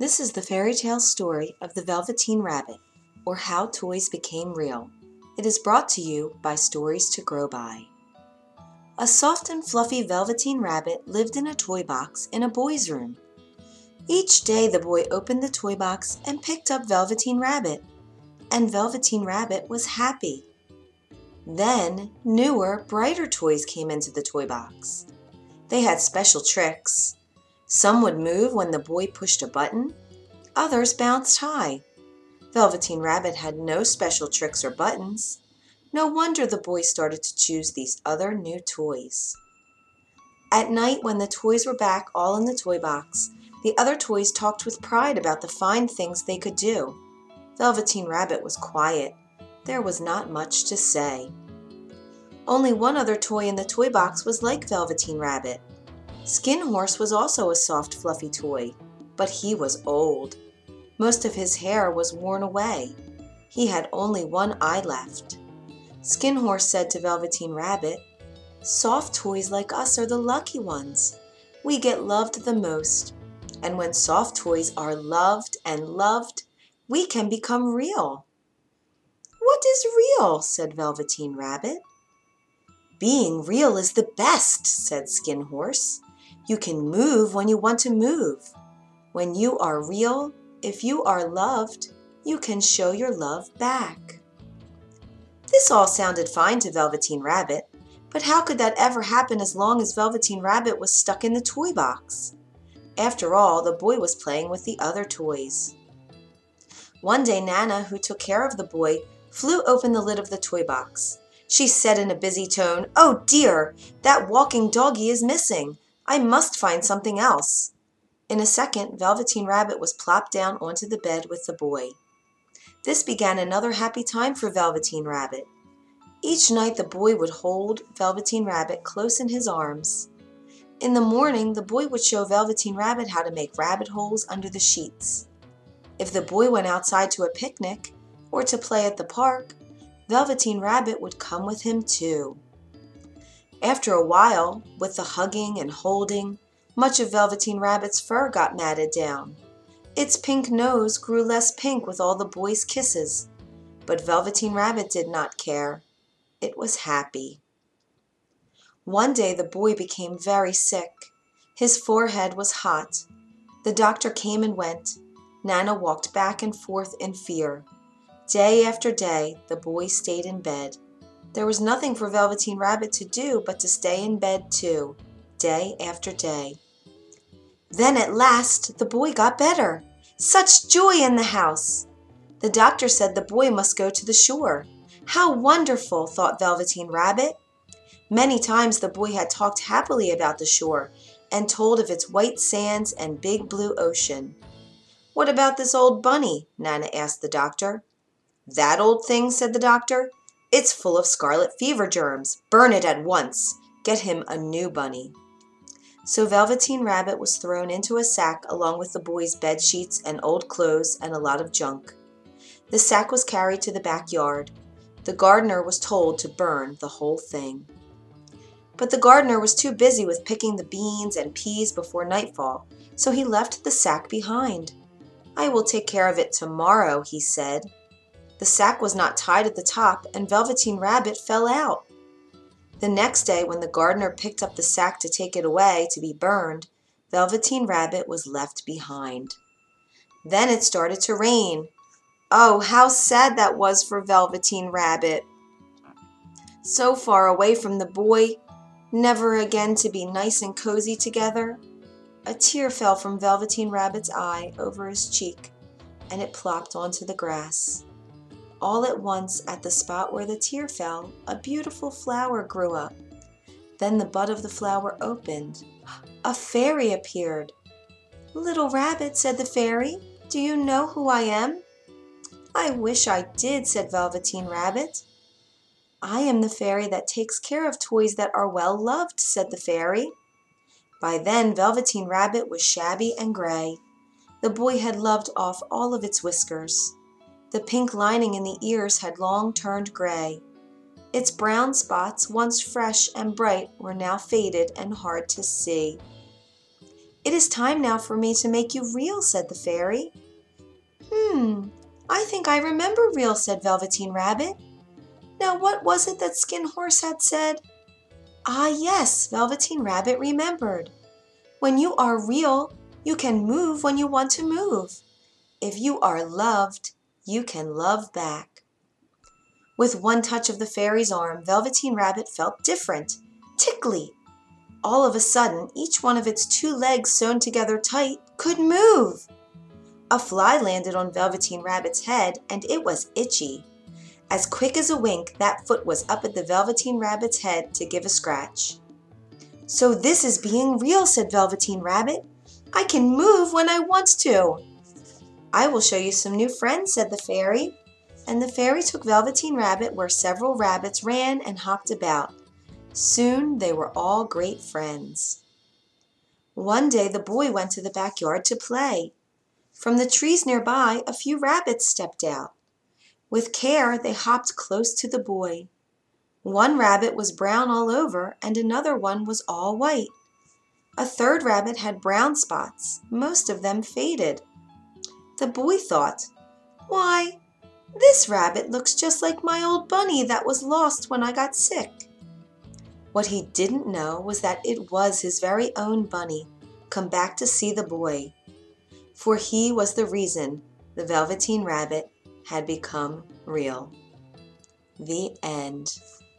This is the fairy tale story of the Velveteen Rabbit, or How Toys Became Real. It is brought to you by Stories to Grow By. A soft and fluffy velveteen rabbit lived in a toy box in a boy's room. Each day the boy opened the toy box and picked up Velveteen Rabbit, and Velveteen Rabbit was happy. Then newer, brighter toys came into the toy box. They had special tricks. Some would move when the boy pushed a button. Others bounced high. Velveteen Rabbit had no special tricks or buttons. No wonder the boy started to choose these other new toys. At night, when the toys were back all in the toy box, the other toys talked with pride about the fine things they could do. Velveteen Rabbit was quiet. There was not much to say. Only one other toy in the toy box was like Velveteen Rabbit. Skin Horse was also a soft, fluffy toy, but he was old. Most of his hair was worn away. He had only one eye left. Skin Horse said to Velveteen Rabbit, "Soft toys like us are the lucky ones. We get loved the most. And when soft toys are loved and loved, we can become real." "What is real?" said Velveteen Rabbit. "Being real is the best," said Skin Horse. "You can move when you want to move. When you are real, if you are loved, you can show your love back." This all sounded fine to Velveteen Rabbit, but how could that ever happen as long as Velveteen Rabbit was stuck in the toy box? After all, the boy was playing with the other toys. One day Nana, who took care of the boy, flew open the lid of the toy box. She said in a busy tone, "Oh dear, that walking doggie is missing. I must find something else." In a second, Velveteen Rabbit was plopped down onto the bed with the boy. This began another happy time for Velveteen Rabbit. Each night the boy would hold Velveteen Rabbit close in his arms. In the morning, the boy would show Velveteen Rabbit how to make rabbit holes under the sheets. If the boy went outside to a picnic or to play at the park, Velveteen Rabbit would come with him too. After a while, with the hugging and holding, much of Velveteen Rabbit's fur got matted down. Its pink nose grew less pink with all the boy's kisses, but Velveteen Rabbit did not care. It was happy. One day the boy became very sick. His forehead was hot. The doctor came and went. Nana walked back and forth in fear. Day after day, the boy stayed in bed. There was nothing for Velveteen Rabbit to do but to stay in bed too, day after day. Then at last the boy got better. Such joy in the house! The doctor said the boy must go to the shore. How wonderful, thought Velveteen Rabbit. Many times the boy had talked happily about the shore and told of its white sands and big blue ocean. "What about this old bunny?" Nana asked the doctor. "That old thing," said the doctor. "It's full of scarlet fever germs. Burn it at once. Get him a new bunny." So Velveteen Rabbit was thrown into a sack along with the boy's bed sheets and old clothes and a lot of junk. The sack was carried to the backyard. The gardener was told to burn the whole thing. But the gardener was too busy with picking the beans and peas before nightfall, so he left the sack behind. "I will take care of it tomorrow," he said. The sack was not tied at the top, and Velveteen Rabbit fell out. The next day, when the gardener picked up the sack to take it away to be burned, Velveteen Rabbit was left behind. Then it started to rain. Oh, how sad that was for Velveteen Rabbit. So far away from the boy, never again to be nice and cozy together. A tear fell from Velveteen Rabbit's eye over his cheek, and it plopped onto the grass. All at once, at the spot where the tear fell, a beautiful flower grew up. Then the bud of the flower opened. A fairy appeared. "Little Rabbit," said the fairy, "do you know who I am?" "I wish I did," said Velveteen Rabbit. "I am the fairy that takes care of toys that are well loved," said the fairy. By then Velveteen Rabbit was shabby and gray. The boy had loved off all of its whiskers. The pink lining in the ears had long turned gray. Its brown spots, once fresh and bright, were now faded and hard to see. "It is time now for me to make you real," said the fairy. I think I remember real," said Velveteen Rabbit. "Now what was it that Skin Horse had said?" Ah, yes, Velveteen Rabbit remembered. "When you are real, you can move when you want to move. If you are loved, you can love back." With one touch of the fairy's arm, Velveteen Rabbit felt different, tickly. All of a sudden, each one of its 2 legs sewn together tight could move. A fly landed on Velveteen Rabbit's head, and it was itchy. As quick as a wink, that foot was up at the Velveteen Rabbit's head to give a scratch. "So this is being real," said Velveteen Rabbit. "I can move when I want to." "I will show you some new friends," said the fairy. And the fairy took Velveteen Rabbit where several rabbits ran and hopped about. Soon they were all great friends. One day the boy went to the backyard to play. From the trees nearby, a few rabbits stepped out. With care, they hopped close to the boy. One rabbit was brown all over, and another one was all white. A third rabbit had brown spots, most of them faded. The boy thought, "Why, this rabbit looks just like my old bunny that was lost when I got sick." What he didn't know was that it was his very own bunny, come back to see the boy. For he was the reason the Velveteen Rabbit had become real. The end.